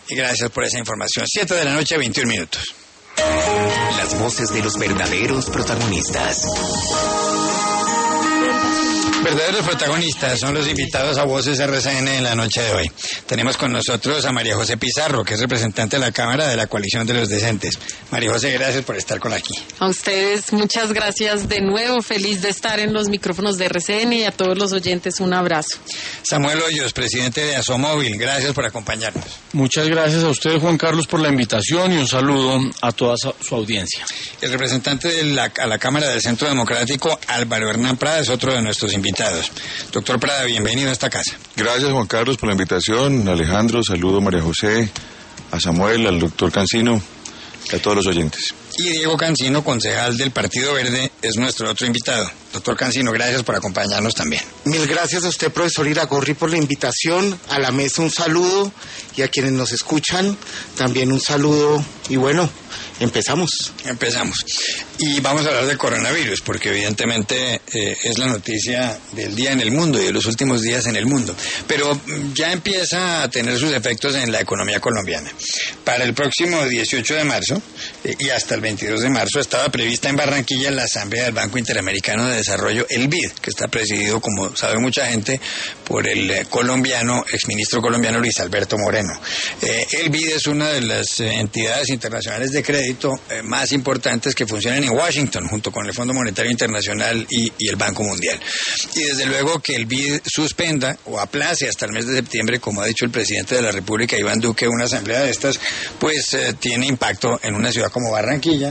Y gracias por esa información. 7 de la noche, 21 minutos. Las voces de los verdaderos protagonistas. Verdaderos protagonistas son los invitados a Voces RCN en la noche de hoy. Tenemos con nosotros a María José Pizarro, que es representante de la Cámara de la Coalición de los Decentes. María José, gracias por estar con aquí. A ustedes, muchas gracias de nuevo. Feliz de estar en los micrófonos de RCN y a todos los oyentes un abrazo. Samuel Hoyos, presidente de Asomóvil, gracias por acompañarnos. Muchas gracias a usted, Juan Carlos, por la invitación y un saludo a toda su audiencia. El representante de a la Cámara del Centro Democrático, Álvaro Hernán Prada, es otro de nuestros invitados. Doctor Prada, bienvenido a esta casa. Gracias, Juan Carlos, por la invitación. Alejandro, saludo a María José, a Samuel, al doctor Cancino y a todos los oyentes. Y Diego Cancino, concejal del Partido Verde, es nuestro otro invitado. Doctor Cancino, gracias por acompañarnos también. Mil gracias a usted, profesor Iragorri, por la invitación. A la mesa un saludo y a quienes nos escuchan también un saludo. Y bueno, empezamos. Y vamos a hablar del coronavirus, porque evidentemente es la noticia del día en el mundo y de los últimos días en el mundo. Pero ya empieza a tener sus efectos en la economía colombiana. Para el próximo 18 de marzo y hasta el 22 de marzo estaba prevista en Barranquilla la Asamblea del Banco Interamericano de Desarrollo, el BID, que está presidido, como sabe mucha gente, por el exministro colombiano Luis Alberto Moreno. El BID es una de las entidades internacionales de crédito más importantes que funcionan en Washington, junto con el Fondo Monetario Internacional y el Banco Mundial. Y desde luego que el BID suspenda o aplace hasta el mes de septiembre, como ha dicho el presidente de la República, Iván Duque, una asamblea de estas, pues tiene impacto en una ciudad como Barranquilla.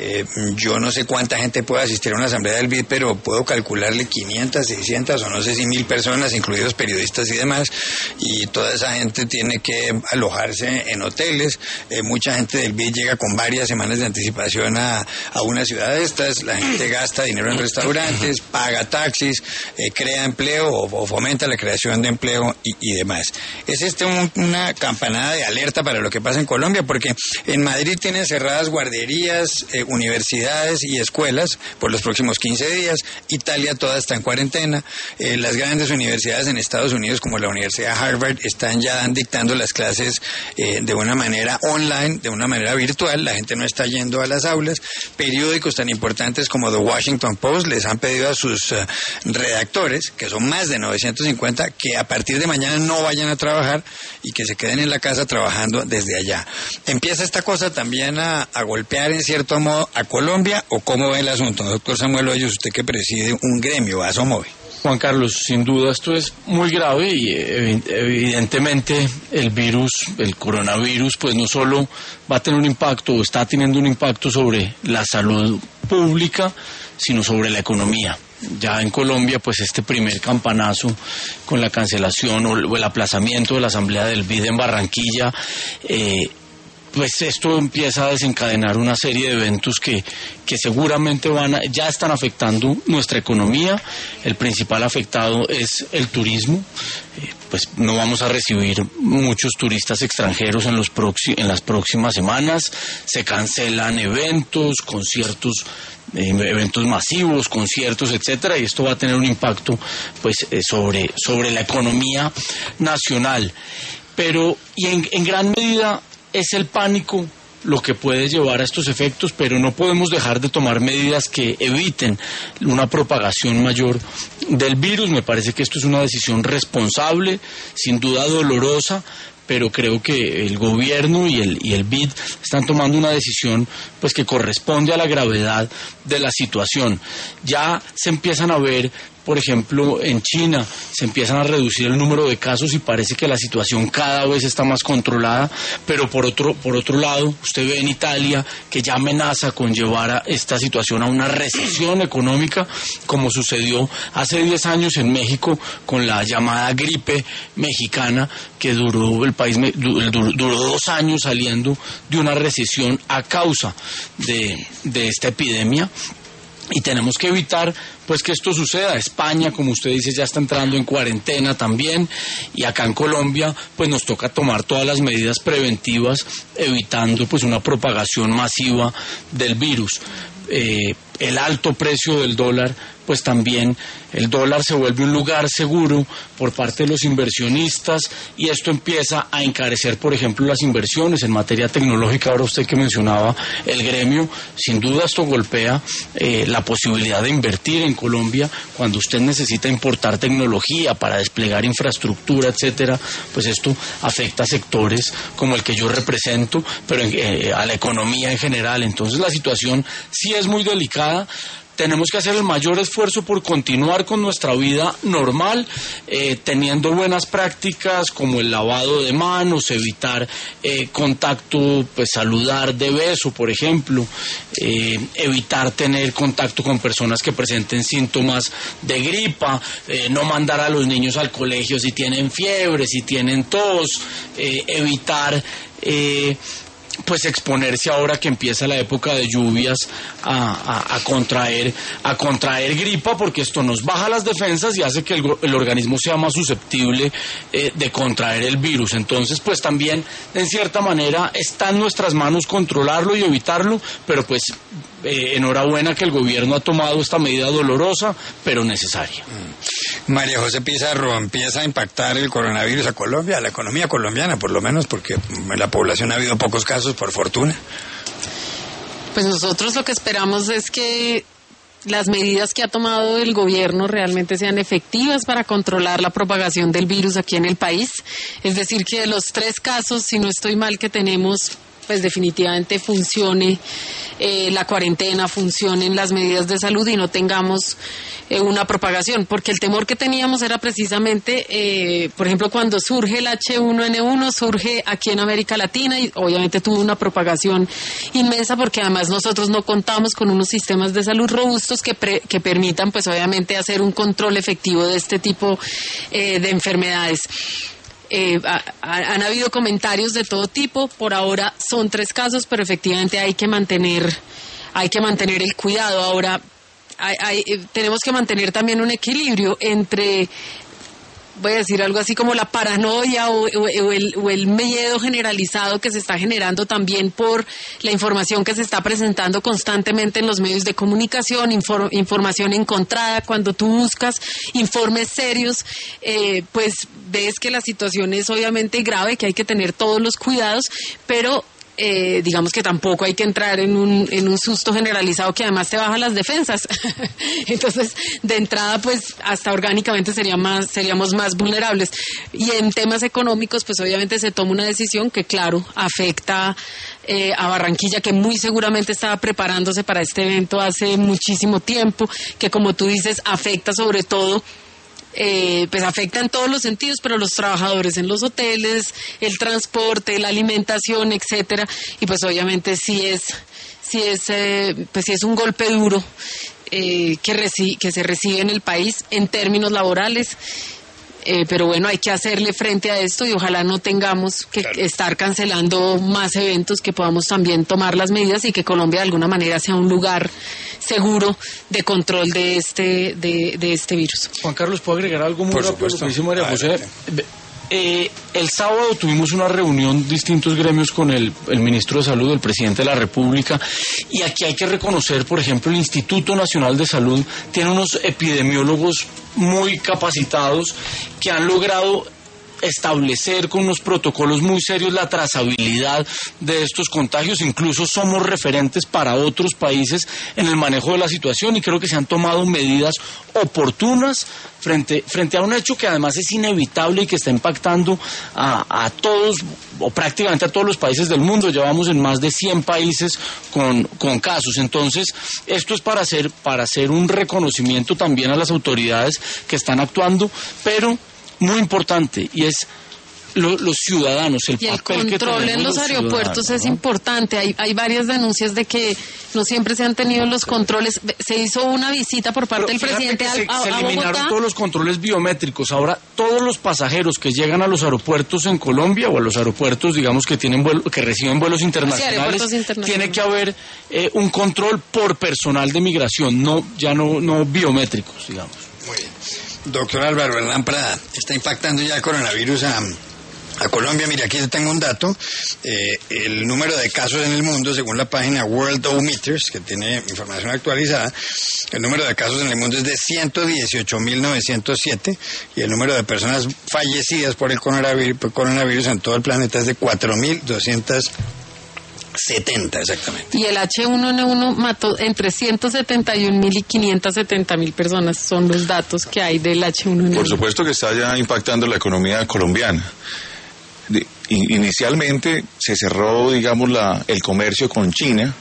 Yo no sé cuánta gente puede asistir a una asamblea del BID, pero puedo calcularle 500, 600 o no sé si 1000 personas, incluidos periodistas y demás, y toda esa gente tiene que alojarse en hoteles. Mucha gente del BID llega con varias semanas de anticipación a una ciudad de estas. La gente gasta dinero en restaurantes, paga taxis, crea empleo o fomenta la creación de empleo y demás. Es una campanada de alerta para lo que pasa en Colombia, porque en Madrid tienen cerradas guarderías, universidades y escuelas por los próximos 15 días. Italia toda está en cuarentena. Las grandes universidades en Estados Unidos, como la Universidad Harvard, están ya dictando las clases de una manera online, de una manera virtual. La gente no está yendo a las aulas. Periódicos tan importantes como The Washington Post les han pedido a sus redactores, que son más de 950, que a partir de mañana no vayan a trabajar y que se queden en la casa trabajando desde allá. ¿Empieza esta cosa también a golpear en cierto modo a Colombia, o cómo ve el asunto? Doctor Samuel Hoyos, usted que preside un gremio, Asomóvil. Juan Carlos, sin duda esto es muy grave y evidentemente el coronavirus, pues no solo va a tener un impacto o está teniendo un impacto sobre la salud pública, sino sobre la economía. Ya en Colombia, pues este primer campanazo con la cancelación o el aplazamiento de la Asamblea del BID en Barranquilla, pues esto empieza a desencadenar una serie de eventos que seguramente ya están afectando nuestra economía. El principal afectado es el turismo. Pues no vamos a recibir muchos turistas extranjeros en las próximas semanas. Se cancelan eventos, conciertos, eventos masivos, conciertos, etcétera, y esto va a tener un impacto pues sobre la economía nacional. Pero en gran medida es el pánico lo que puede llevar a estos efectos, pero no podemos dejar de tomar medidas que eviten una propagación mayor del virus. Me parece que esto es una decisión responsable, sin duda dolorosa, pero creo que el gobierno y el BID están tomando una decisión pues que corresponde a la gravedad de la situación. Ya se empiezan a ver, por ejemplo, en China se empiezan a reducir el número de casos y parece que la situación cada vez está más controlada, pero por otro lado, usted ve en Italia que ya amenaza con llevar a esta situación a una recesión económica, como sucedió hace 10 años en México con la llamada gripe mexicana, que duró 2 años saliendo de una recesión a causa de esta epidemia. Y tenemos que evitar pues que esto suceda. España, como usted dice, ya está entrando en cuarentena también, y acá en Colombia pues nos toca tomar todas las medidas preventivas, evitando pues una propagación masiva del virus. el alto precio del dólar, pues también el dólar se vuelve un lugar seguro por parte de los inversionistas y esto empieza a encarecer, por ejemplo, las inversiones en materia tecnológica. Ahora usted que mencionaba el gremio, sin duda esto golpea la posibilidad de invertir en Colombia cuando usted necesita importar tecnología para desplegar infraestructura, etcétera. Pues esto afecta a sectores como el que yo represento, pero a la economía en general. Entonces la situación sí es muy delicada. Tenemos que hacer el mayor esfuerzo por continuar con nuestra vida normal, teniendo buenas prácticas como el lavado de manos, evitar contacto, pues saludar de beso, por ejemplo, evitar tener contacto con personas que presenten síntomas de gripa, no mandar a los niños al colegio si tienen fiebre, si tienen tos, evitar pues exponerse ahora que empieza la época de lluvias a contraer gripa, porque esto nos baja las defensas y hace que el organismo sea más susceptible de contraer el virus. Entonces pues también en cierta manera está en nuestras manos controlarlo y evitarlo, pero pues enhorabuena que el gobierno ha tomado esta medida dolorosa pero necesaria. María José Pizarro, ¿empieza a impactar el coronavirus a Colombia, a la economía colombiana por lo menos, porque en la población ha habido pocos casos, por fortuna? Pues nosotros lo que esperamos es que las medidas que ha tomado el gobierno realmente sean efectivas para controlar la propagación del virus aquí en el país. Es decir, que de los 3 casos, si no estoy mal, que tenemos, pues definitivamente funcione la cuarentena, funcionen las medidas de salud y no tengamos una propagación, porque el temor que teníamos era precisamente, por ejemplo, cuando surge el H1N1, surge aquí en América Latina y obviamente tuvo una propagación inmensa, porque además nosotros no contamos con unos sistemas de salud robustos que permitan, pues obviamente, hacer un control efectivo de este tipo de enfermedades. Han habido comentarios de todo tipo. Por ahora son 3 casos, pero efectivamente hay que mantener el cuidado. Ahora tenemos que mantener también un equilibrio entre, voy a decir algo así como la paranoia o el miedo generalizado que se está generando también por la información que se está presentando constantemente en los medios de comunicación, información encontrada. Cuando tú buscas informes serios, pues ves que la situación es obviamente grave, que hay que tener todos los cuidados, pero digamos que tampoco hay que entrar en un susto generalizado que además te baja las defensas. Entonces, de entrada, pues hasta orgánicamente seríamos más vulnerables. Y en temas económicos, pues obviamente se toma una decisión que, claro, afecta a Barranquilla, que muy seguramente estaba preparándose para este evento hace muchísimo tiempo, que, como tú dices, afecta sobre todo, pues afecta en todos los sentidos, pero los trabajadores en los hoteles, el transporte, la alimentación, etcétera, y pues obviamente sí es un golpe duro que se recibe en el país en términos laborales. Pero bueno, hay que hacerle frente a esto y ojalá no tengamos que estar cancelando más eventos, que podamos también tomar las medidas y que Colombia de alguna manera sea un lugar seguro de control de este virus. Juan Carlos, ¿puedo agregar algo muy rápido? Lo que dice María José. El sábado tuvimos una reunión, distintos gremios, con el ministro de Salud, el presidente de la República, y aquí hay que reconocer, por ejemplo, el Instituto Nacional de Salud tiene unos epidemiólogos muy capacitados que han logrado establecer con unos protocolos muy serios la trazabilidad de estos contagios. Incluso somos referentes para otros países en el manejo de la situación y creo que se han tomado medidas oportunas frente a un hecho que además es inevitable y que está impactando a todos o prácticamente a todos los países del mundo. Llevamos en más de 100 países con casos. Entonces, esto es para hacer un reconocimiento también a las autoridades que están actuando, pero muy importante, y es los ciudadanos, el papel que tenemos. Y el control en los aeropuertos es importante. Hay varias denuncias de que no siempre se han tenido los controles. Se hizo una visita por parte del presidente a Bogotá. Se eliminaron todos los controles biométricos. Ahora todos los pasajeros que llegan a los aeropuertos en Colombia o a los aeropuertos, digamos, que reciben vuelos internacionales, tiene que haber un control por personal de migración, no biométricos, digamos. Muy bien. Doctor Álvaro Hernán Prada, ¿está impactando ya el coronavirus a Colombia. Mire, aquí tengo un dato. El número de casos en el mundo, según la página Worldometers, que tiene información actualizada, el número de casos en el mundo es de 118.907 y el número de personas fallecidas por el coronavirus en todo el planeta es de 4.270 exactamente. Y el H1N1 mató entre 171.000 y 570.000 personas, son los datos que hay del H1N1. Por supuesto que está ya impactando la economía colombiana. Inicialmente se cerró, digamos, el comercio con China,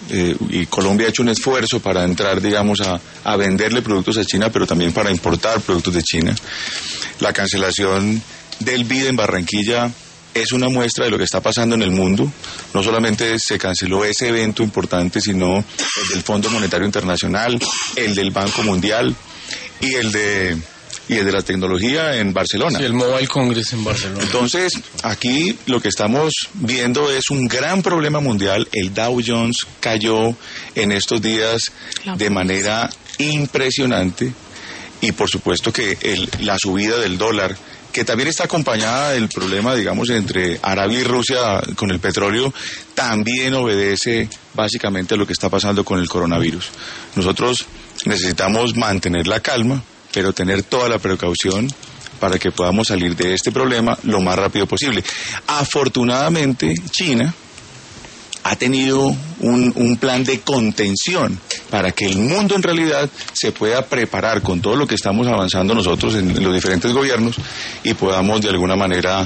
y Colombia ha hecho un esfuerzo para entrar, digamos, a venderle productos a China, pero también para importar productos de China. La cancelación del BID en Barranquilla es una muestra de lo que está pasando en el mundo. No solamente se canceló ese evento importante, sino el del Fondo Monetario Internacional, el del Banco Mundial y el de la tecnología en Barcelona. Sí, el Mobile Congress en Barcelona. Entonces, aquí lo que estamos viendo es un gran problema mundial. El Dow Jones cayó en estos días de manera impresionante y por supuesto que la subida del dólar, que también está acompañada del problema, digamos, entre Arabia y Rusia con el petróleo, también obedece básicamente a lo que está pasando con el coronavirus. Nosotros necesitamos mantener la calma, pero tener toda la precaución para que podamos salir de este problema lo más rápido posible. Afortunadamente, China ha tenido un plan de contención para que el mundo en realidad se pueda preparar con todo lo que estamos avanzando nosotros en los diferentes gobiernos y podamos de alguna manera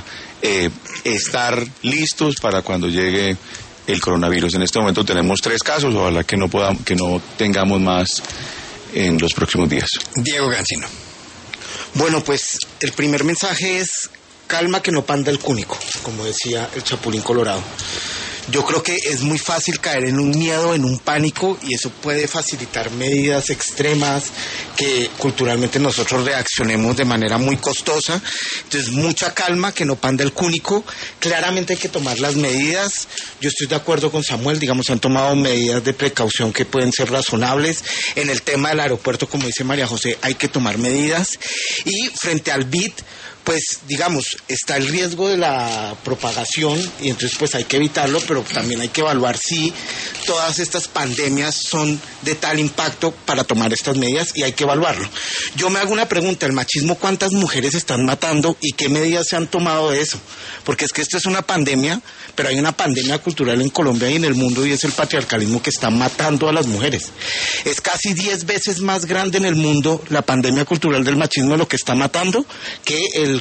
estar listos para cuando llegue el coronavirus. En este momento tenemos 3 casos, ojalá que no tengamos más en los próximos días. Diego Cancino. Bueno, pues el primer mensaje es calma que no panda el cúnico, como decía el Chapulín Colorado. Yo creo que es muy fácil caer en un miedo, en un pánico, y eso puede facilitar medidas extremas que culturalmente nosotros reaccionemos de manera muy costosa. Entonces, mucha calma, que no panda el cúnico. Claramente hay que tomar las medidas. Yo estoy de acuerdo con Samuel, digamos, han tomado medidas de precaución que pueden ser razonables. En el tema del aeropuerto, como dice María José, hay que tomar medidas. Y frente al BID, pues digamos, está el riesgo de la propagación y entonces pues hay que evitarlo, pero también hay que evaluar si todas estas pandemias son de tal impacto para tomar estas medidas y hay que evaluarlo. Yo me hago una pregunta, ¿el machismo cuántas mujeres están matando y qué medidas se han tomado de eso? Porque es que esto es una pandemia, pero hay una pandemia cultural en Colombia y en el mundo y es el patriarcalismo que está matando a las mujeres. Es casi 10 veces más grande en el mundo la pandemia cultural del machismo, lo que está matando, que el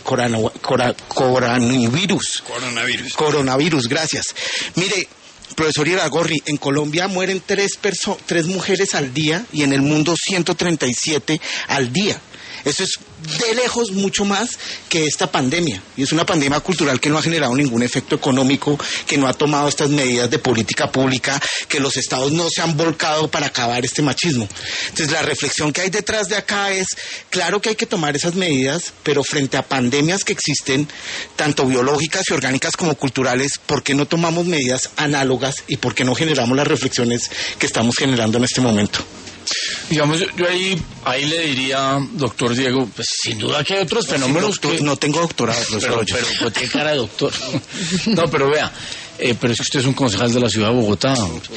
coronavirus, gracias. Mire, profesor Iragorri, en Colombia mueren 3 mujeres al día y en el mundo 137 al día. Eso es de lejos mucho más que esta pandemia. Y es una pandemia cultural que no ha generado ningún efecto económico, que no ha tomado estas medidas de política pública, que los estados no se han volcado para acabar este machismo. Entonces, la reflexión que hay detrás de acá es, claro que hay que tomar esas medidas, pero frente a pandemias que existen, tanto biológicas y orgánicas como culturales, ¿por qué no tomamos medidas análogas y por qué no generamos las reflexiones que estamos generando en este momento? Digamos, yo ahí le diría, doctor Diego, pues sin duda que hay otros fenómenos doctor, que... No tengo doctorado, pero tiene cara de doctor. No, pero vea, pero es que usted es un concejal de la ciudad de Bogotá.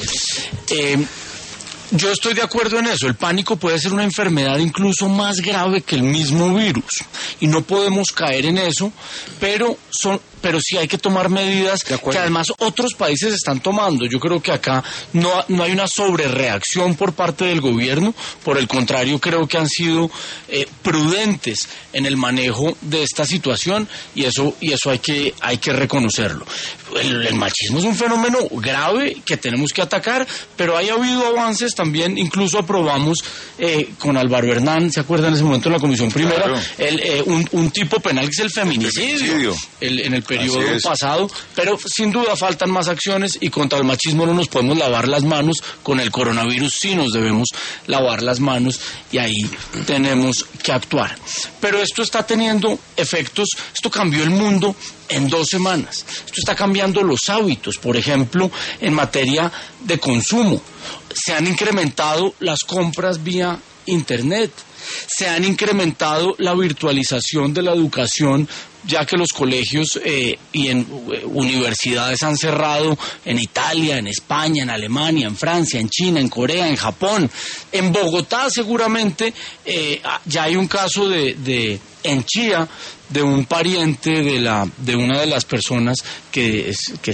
Yo estoy de acuerdo en eso. El pánico puede ser una enfermedad incluso más grave que el mismo virus. Y no podemos caer en eso, pero sí hay que tomar medidas que además otros países están tomando. Yo creo que acá no hay una sobrereacción por parte del gobierno. Por el contrario, creo que han sido prudentes en el manejo de esta situación y eso hay que reconocerlo. El machismo es un fenómeno grave que tenemos que atacar, pero ha habido avances también. Incluso aprobamos con Álvaro Hernán, ¿se acuerdan en ese momento en la Comisión Primera? Claro. Un tipo penal que es el feminicidio. En el periodo pasado, pero sin duda faltan más acciones y contra el machismo no nos podemos lavar las manos. Con el coronavirus sí nos debemos lavar las manos y ahí tenemos que actuar. Pero esto está teniendo efectos, esto cambió el mundo en 2 semanas. Esto está cambiando los hábitos, por ejemplo, en materia de consumo. Se han incrementado las compras vía Internet. Se han incrementado la virtualización de la educación ya que los colegios y en universidades han cerrado en Italia, en España, en Alemania, en Francia, en China, en Corea, en Japón. En Bogotá seguramente ya hay un caso en Chía de un pariente de una de las personas que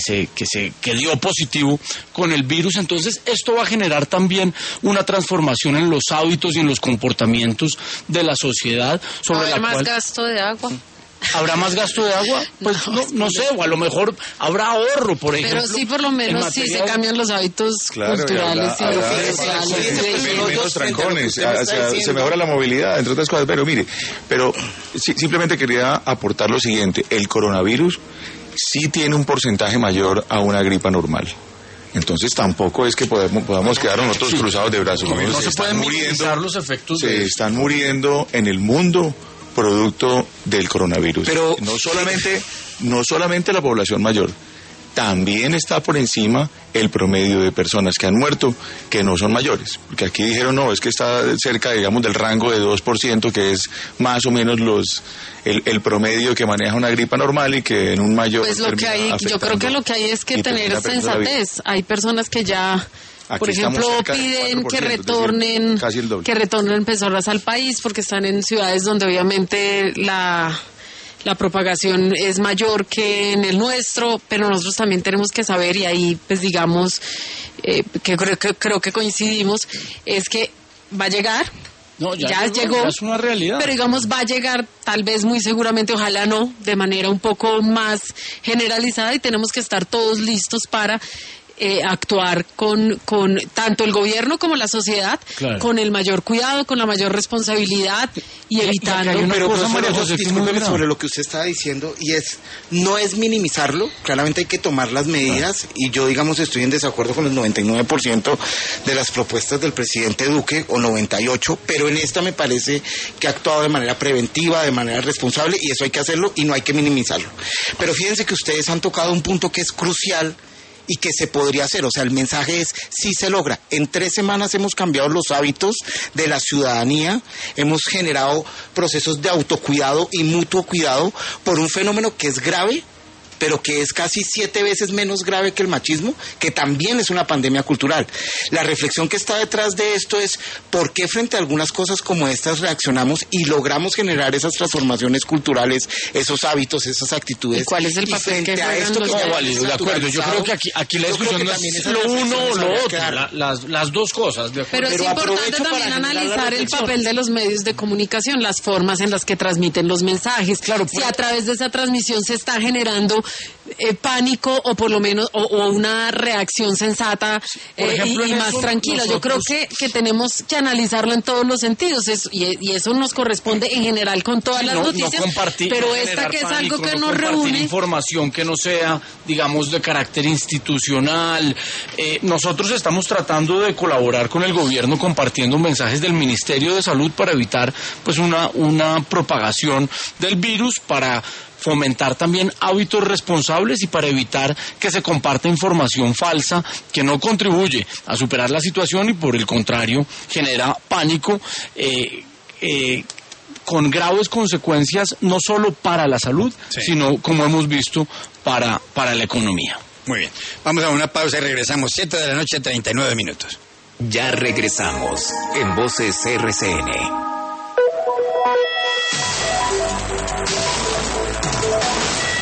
dio positivo con el virus. Entonces esto va a generar también una transformación en los hábitos y en los comportamientos de la sociedad, sobre la más cual gasto de agua. ¿Habrá más gasto de agua? Pues no sé, o a lo mejor habrá ahorro, por ejemplo. Pero sí, por lo menos sí se cambian los hábitos culturales y menos trancones, se mejora la movilidad, entre otras cosas. Pero mire, simplemente quería aportar lo siguiente: el coronavirus sí tiene un porcentaje mayor a una gripa normal. Entonces tampoco es que podamos quedar nosotros cruzados de brazos. No se pueden minimizar los efectos. Se están muriendo en el mundo producto del coronavirus. Pero no solamente la población mayor, también está por encima el promedio de personas que han muerto que no son mayores. Porque aquí dijeron, no, es que está cerca, digamos, del rango de 2%, que es más o menos el promedio que maneja una gripa normal y que en un mayor... Pues yo creo que lo que hay es que tener sensatez. Hay personas que ya... Aquí por ejemplo, piden que retornen personas al país porque están en ciudades donde obviamente la propagación es mayor que en el nuestro, pero nosotros también tenemos que saber, y ahí pues digamos que creo que coincidimos, es que va a llegar. No, ya llegó, ya es una realidad. Pero digamos va a llegar, tal vez muy seguramente, ojalá no, de manera un poco más generalizada, y tenemos que estar todos listos para actuar con tanto el gobierno como la sociedad, claro, con el mayor cuidado, con la mayor responsabilidad y evitando. Pero discúlpeme sobre lo que usted estaba diciendo, y no es minimizarlo, claramente hay que tomar las medidas, y yo digamos estoy en desacuerdo con el 99% de las propuestas del presidente Duque, o 98%, pero en esta me parece que ha actuado de manera preventiva, de manera responsable, y eso hay que hacerlo y no hay que minimizarlo. Pero fíjense que ustedes han tocado un punto que es crucial y que se podría hacer, o sea, el mensaje es, sí se logra. En 3 semanas hemos cambiado los hábitos de la ciudadanía, hemos generado procesos de autocuidado y mutuo cuidado por un fenómeno que es grave, pero que es casi 7 veces menos grave que el machismo, que también es una pandemia cultural. La reflexión que está detrás de esto es por qué frente a algunas cosas como estas reaccionamos y logramos generar esas transformaciones culturales, esos hábitos, esas actitudes. ¿Y cuál es el papel que a esto que de acuerdo, yo creo que aquí la discusión no es lo uno o lo otro, las dos cosas. Pero es importante también analizar el papel de los medios de comunicación, las formas en las que transmiten los mensajes. Claro, si a través de esa transmisión se está generando pánico o por lo menos o una reacción sensata y más tranquila. Yo creo que tenemos que analizarlo en todos los sentidos y eso nos corresponde en general con todas las noticias, pero esta que es algo que nos reúne. Información que no sea, digamos, de carácter institucional. Nosotros estamos tratando de colaborar con el gobierno compartiendo mensajes del Ministerio de Salud para evitar pues una propagación del virus, para fomentar también hábitos responsables y para evitar que se comparta información falsa que no contribuye a superar la situación y por el contrario genera pánico con graves consecuencias no solo para la salud, sino, como hemos visto, para la economía. Muy bien, vamos a una pausa y regresamos. 7:39 PM. Ya regresamos en Voces RCN.